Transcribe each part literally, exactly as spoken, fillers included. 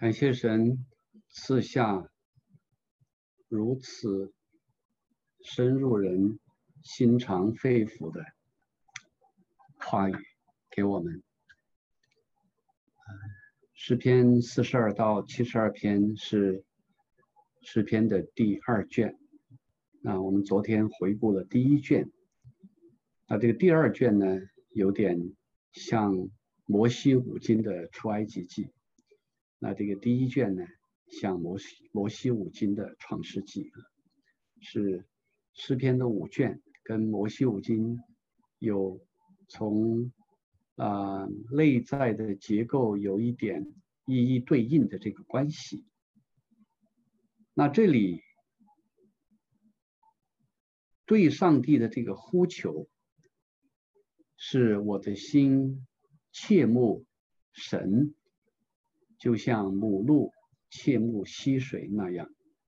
感谢神赐下如此深入人心肠肺腑的话语给我们。诗篇四十二到七十二篇是诗篇的第二卷。那我们昨天回顾了第一卷，那这个第二卷呢，有点像摩西五经的出埃及记。那这个第一卷呢，像摩西摩西五经的创世纪，是诗篇的五卷，跟摩西五经有从啊、呃、内在的结构有一点一一对应的这个关系。那这里对上帝的这个呼求，是我的心切慕神，就像母鹿切慕溪水那样。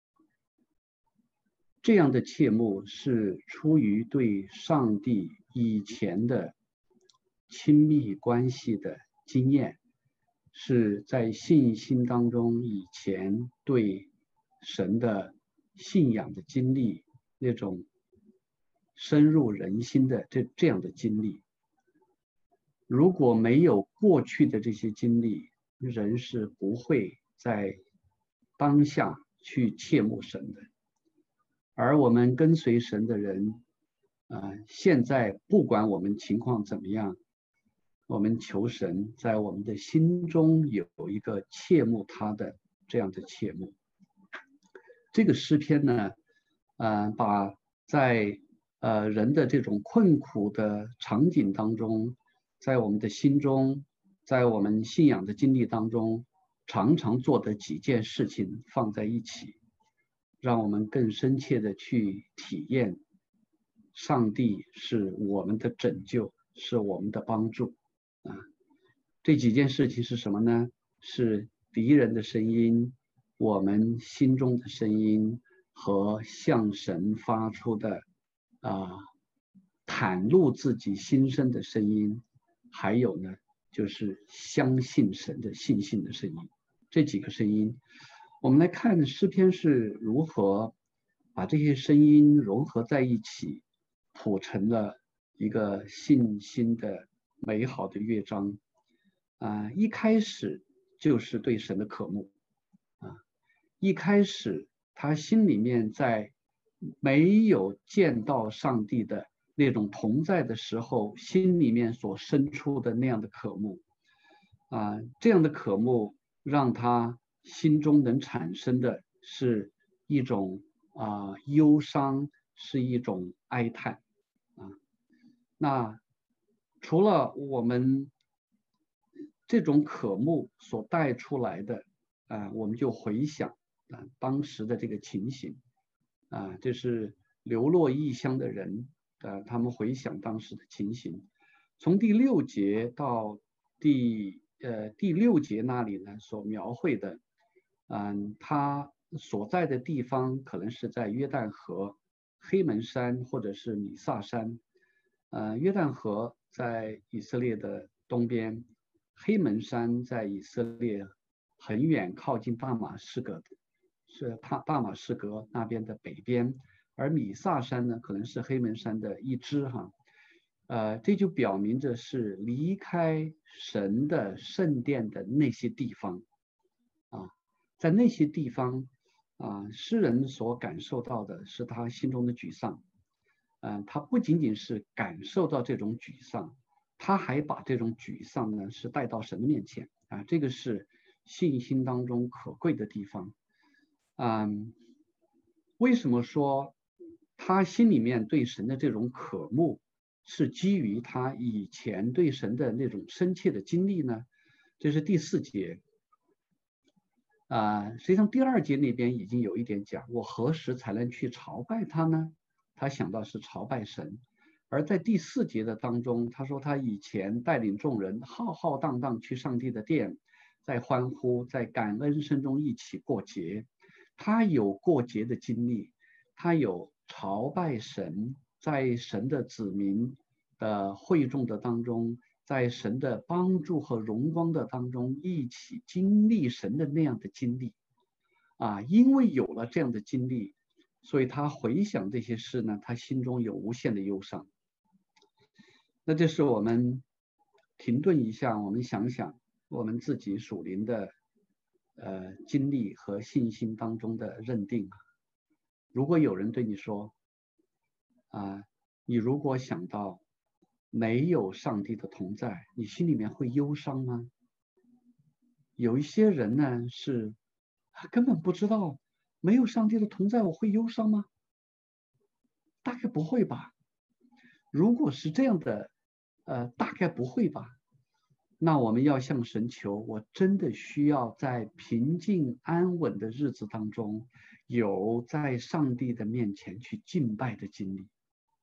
这样的切慕是出于对上帝以前的亲密关系的经验，是在信心当中以前对神的信仰的经历，那种深入人心的这这样的经历。如果没有过去的这些经历，人是不会在当下去切慕神的。而我们跟随神的人，啊、呃，现在不管我们情况怎么样，我们求神在我们的心中有一个切慕他的这样的切慕。这个诗篇呢，呃，把在呃人的这种困苦的场景当中，在我们的心中，在我们信仰的经历当中，常常做的几件事情放在一起，让我们更深切的去体验上帝是我们的拯救，是我们的帮助啊。这几件事情是什么呢？是敌人的声音，我们心中的声音，和向神发出的啊袒露自己心声的声音，还有呢就是相信神的信心的声音。这几个声音，我们来看诗篇是如何把这些声音融合在一起，谱成了一个信心的美好的乐章。啊、呃，一开始就是对神的渴慕啊，一开始他心里面在没有见到上帝的那种同在的时候，心里面所生出的那样的渴慕啊、呃，这样的渴慕让他心中能产生的是一种啊、呃、忧伤，是一种哀叹啊。那除了我们这种渴慕所带出来的啊、呃，我们就回想啊、呃、当时的这个情形啊、呃，这是流落异乡的人啊、呃，他们回想当时的情形。从第六节到第呃第六节那里呢，所描绘的，嗯、呃，他所在的地方可能是在约旦河、黑门山或者是米萨山。呃，约旦河在以色列的东边，黑门山在以色列很远靠近大马士革，是大大马士革那边的北边，而米萨山呢，可能是黑门山的一支哈。呃，这就表明着是离开神的圣殿的那些地方啊，在那些地方啊，诗人所感受到的是他心中的沮丧。嗯，他不仅仅是感受到这种沮丧，他还把这种沮丧呢是带到神的面前啊，这个是信心当中可贵的地方。嗯，为什么说他心里面对神的这种渴慕是基于他以前对神的那种深切的经历呢？这是第四节。啊，实际上第二节那边已经有一点讲，我何时才能去朝拜他呢？他想到是朝拜神。而在第四节的当中，他说他以前带领众人浩浩荡荡去上帝的殿，在欢呼，在感恩声中一起过节。他有过节的经历，他有朝拜神，在神的子民的会众的当中， 在神的帮助和荣光的当中一起经历神的那样的经历啊，因为有了这样的经历，所以他回想这些事呢，他心中有无限的忧伤。那这是我们停顿一下，我们想想我们自己属灵的呃经历和信心当中的认定。如果有人对你说啊，你如果想到没有上帝的同在，你心里面会忧伤吗？有一些人呢是他根本不知道没有上帝的同在我会忧伤吗？大概不会吧。如果是这样的，呃，大概不会吧。那我们要向神求，我真的需要在平静安稳的日子当中，有在上帝的面前去敬拜的经历。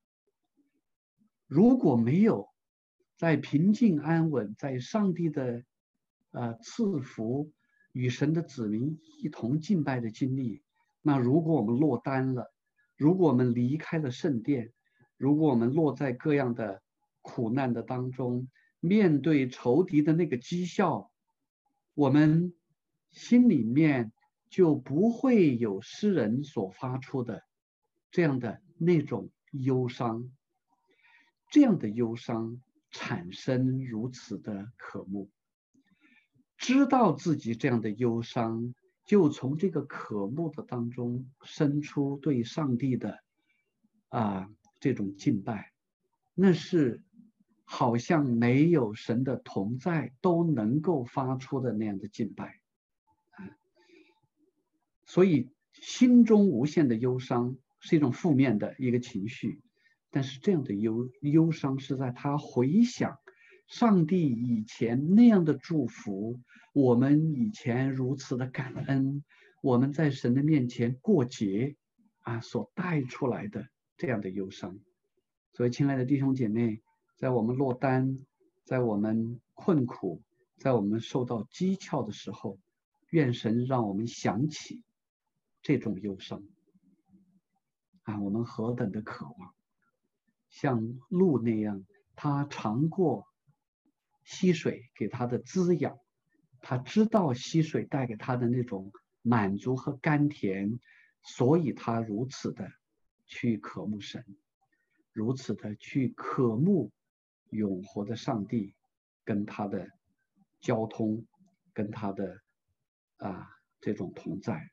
如果没有在平静安稳，在上帝的呃赐福与神的子民一同敬拜的经历，那如果我们落单了，如果我们离开了圣殿，如果我们落在各样的苦难的当中，面对仇敌的那个讥笑，我们心里面就不会有诗人所发出的这样的那种忧伤。这样的忧伤产生如此的渴慕，知道自己这样的忧伤，就从这个渴慕的当中生出对上帝的啊这种敬拜，那是好像没有神的同在都能够发出的那样的敬拜啊。所以心中无限的忧伤是一种负面的一个情绪。但是这样的忧忧伤是在他回想上帝以前那样的祝福，我们以前如此的感恩，我们在神的面前过节啊所带出来的这样的忧伤。所以亲爱的弟兄姐妹，在我们落单，在我们困苦，在我们受到讥诮的时候，愿神让我们想起这种忧伤啊，我们何等的渴望像鹿那样，他尝过溪水给他的滋养，他知道溪水带给他的那种满足和甘甜，所以他如此的去渴慕神，如此的去渴慕永活的上帝跟他的交通，跟他的啊这种同在。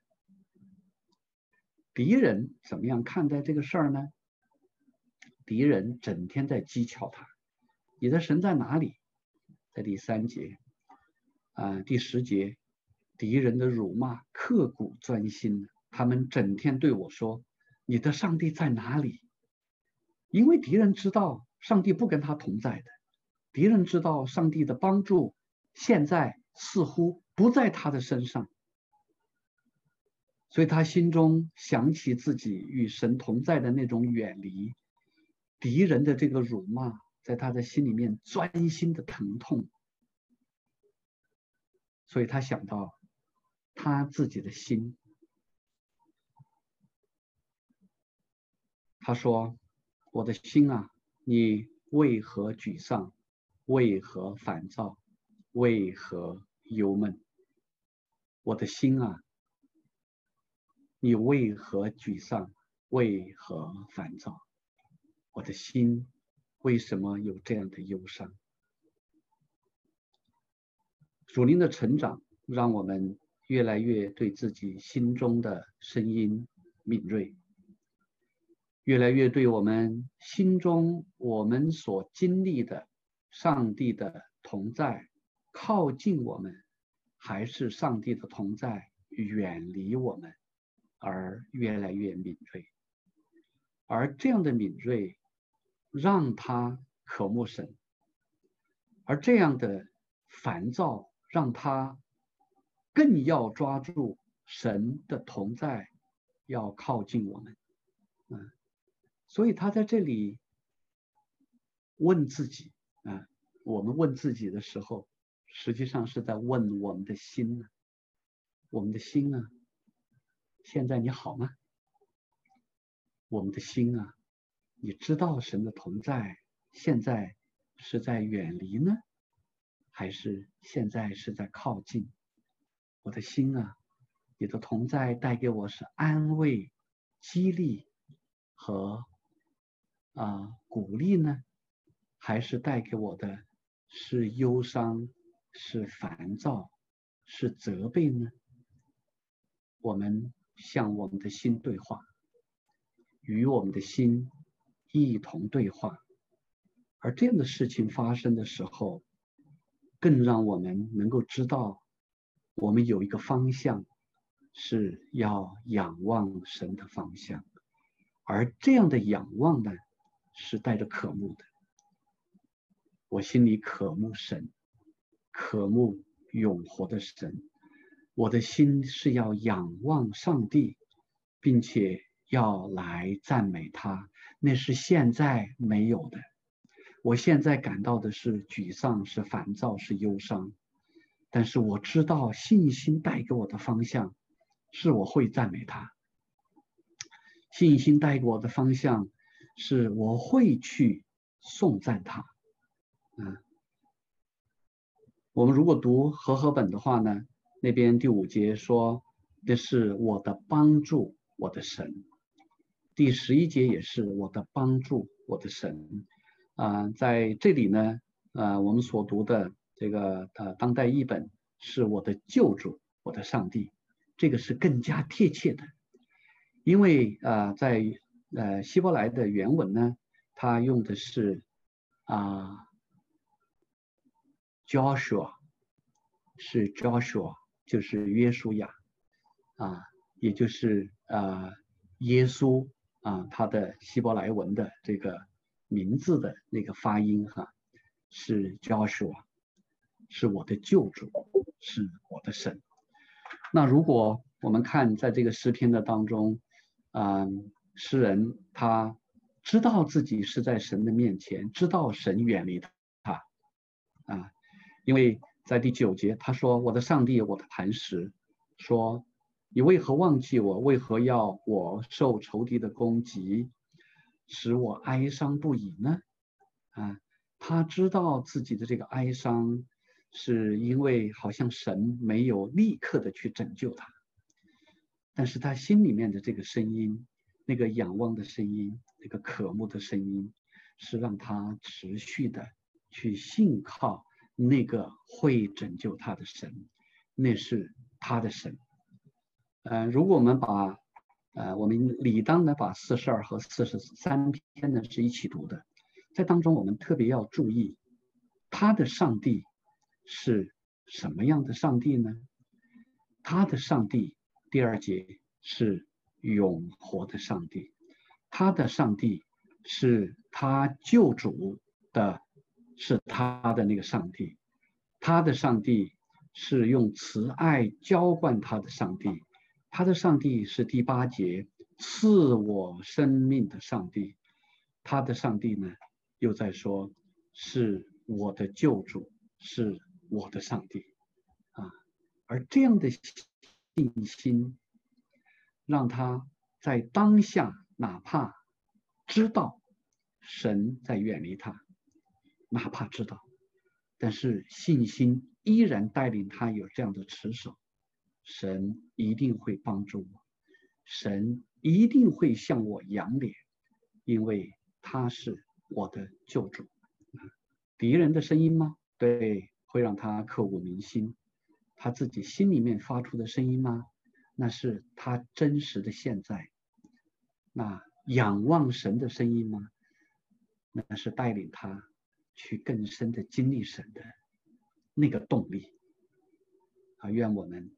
敌人怎么样看待这个事儿呢？敌人整天在讥诮他，你的神在哪里？在第三节啊、呃，第十节，敌人的辱骂刻骨钻心，他们整天对我说：“你的上帝在哪里？”因为敌人知道上帝不跟他同在的，敌人知道上帝的帮助现在似乎不在他的身上，所以他心中想起自己与神同在的那种远离。敌人的这个辱骂在他的心里面钻心的疼痛，所以他想到他自己的心，他说：“我的心啊，你为何沮丧？为何烦躁？为何忧闷？我的心啊，你为何沮丧？为何烦躁？我的心为什么有这样的忧伤？”属灵的成长让我们越来越对自己心中的声音敏锐，越来越对我们心中我们所经历的上帝的同在靠近我们，还是上帝的同在远离我们，而越来越敏锐。而这样的敏锐让他渴慕神，而这样的烦躁让他更要抓住神的同在，要靠近我们。嗯，所以他在这里问自己啊，我们问自己的时候，实际上是在问我们的心呢、啊，我们的心啊，现在你好吗？我们的心啊，你知道神的同在现在是在远离呢，还是现在是在靠近？我的心啊，你的同在带给我是安慰、激励和啊、呃、鼓励呢，还是带给我的是忧伤、是烦躁、是责备呢？我们向我们的心对话，与我们的心一同对话。而这样的事情发生的时候，更让我们能够知道，我们有一个方向是要仰望神的方向，而这样的仰望呢，是带着渴慕的。我心里渴慕神，渴慕永活的神，我的心是要仰望上帝，并且要来赞美他，那是现在没有的。我现在感到的是沮丧，是烦躁，是忧伤，但是我知道信心带给我的方向是我会赞美他，信心带给我的方向是我会去颂赞他。嗯，我们如果读和合本的话呢，那边第五节说这是我的帮助，我的神。第十一节也是我的帮助，我的神。啊、呃，在这里呢，呃，我们所读的这个呃当代译本是我的救主，我的上帝，这个是更加贴切的，因为啊、呃，在呃希伯来的原文呢，它用的是啊、呃、Joshua， 是 Joshua， 就是约书亚啊，也就是啊、呃、耶稣啊，他的希伯来文的这个名字的那个发音哈，是 Joshua， 是我的救主，是我的神。那如果我们看在这个诗篇的当中，啊、呃，诗人他知道自己是在神的面前，知道神远离他啊，因为在第九节他说：“我的上帝，我的磐石，说你为何忘记我？为何要我受仇敌的攻击，使我哀伤不已呢？”啊，他知道自己的这个哀伤，是因为好像神没有立刻的去拯救他，但是他心里面的这个声音，那个仰望的声音，那个渴慕的声音，是让他持续的去信靠那个会拯救他的神，那是他的神。呃，如果我们把呃我们理当呢把四十二和四十三篇呢是一起读的，在当中我们特别要注意，他的上帝是什么样的上帝呢？他的上帝，第二节是永活的上帝，他的上帝是他救主的，是他的那个上帝，他的上帝是用慈爱浇灌他的上帝，他的上帝是第八节赐我生命的上帝，他的上帝呢又在说是我的救主，是我的上帝啊，而这样的信心让他在当下哪怕知道神在远离他，哪怕知道，但是信心依然带领他有这样的持守，神一定会帮助我，神一定会向我扬脸，因为他是我的救主。敌人的声音吗？对，会让他刻骨铭心。他自己心里面发出的声音吗？那是他真实的现在。那仰望神的声音吗？那是带领他去更深的经历神的那个动力。啊，愿我们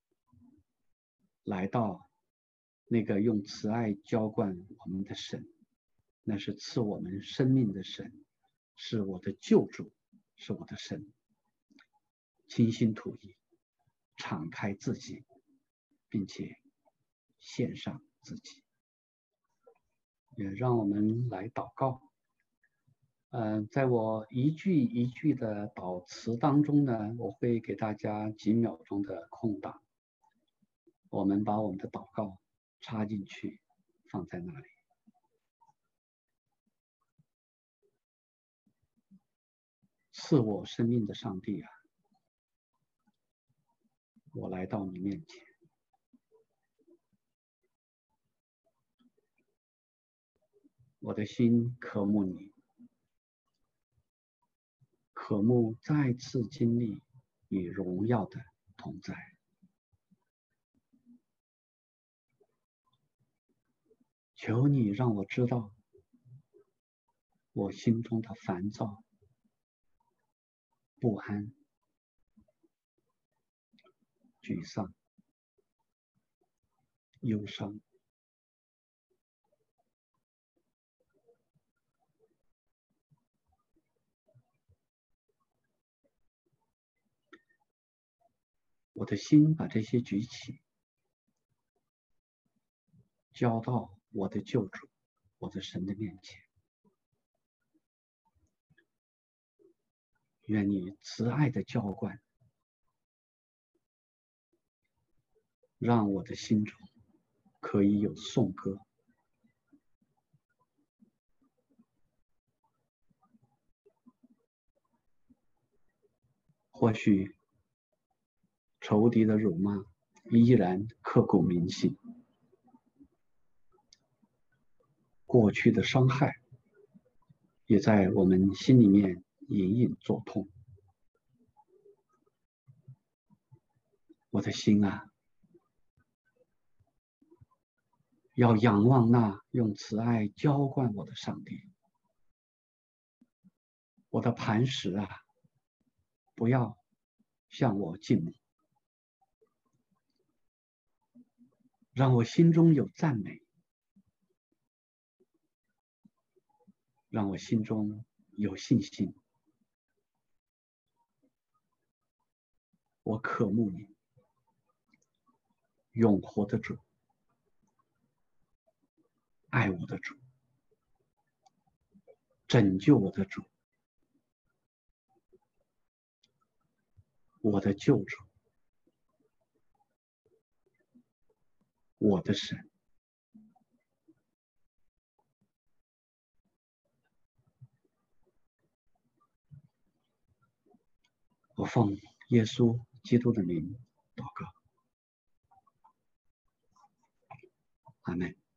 来到那个用慈爱浇灌我们的神，那是赐我们生命的神，是我的救主，是我的神。倾心吐意，敞开自己，并且献上自己。也让我们来祷告。嗯、呃，在我一句一句的祷词当中呢，我会给大家几秒钟的空档，我们把我们的祷告插进去，放在那里。 赐我生命的上帝啊，我来到你面前，我的心渴慕你，渴慕再次经历你荣耀的同在。求你让我知道我心中的烦躁、不安、沮丧、忧伤。我的心把这些举起，交到我的救主、我的神的面前。愿你慈爱的浇灌，让我的心中可以有颂歌。或许仇敌的辱骂依然刻骨铭心，过去的伤害也在我们心里面隐隐作痛。我的心啊，要仰望那用慈爱浇灌我的上帝。我的磐石啊，不要向我静默，让我心中有赞美，让我心中有信心。我渴慕你，永活的主，爱我的主，拯救我的主，我的救主，我的神。我奉耶稣基督的名祷告，阿们。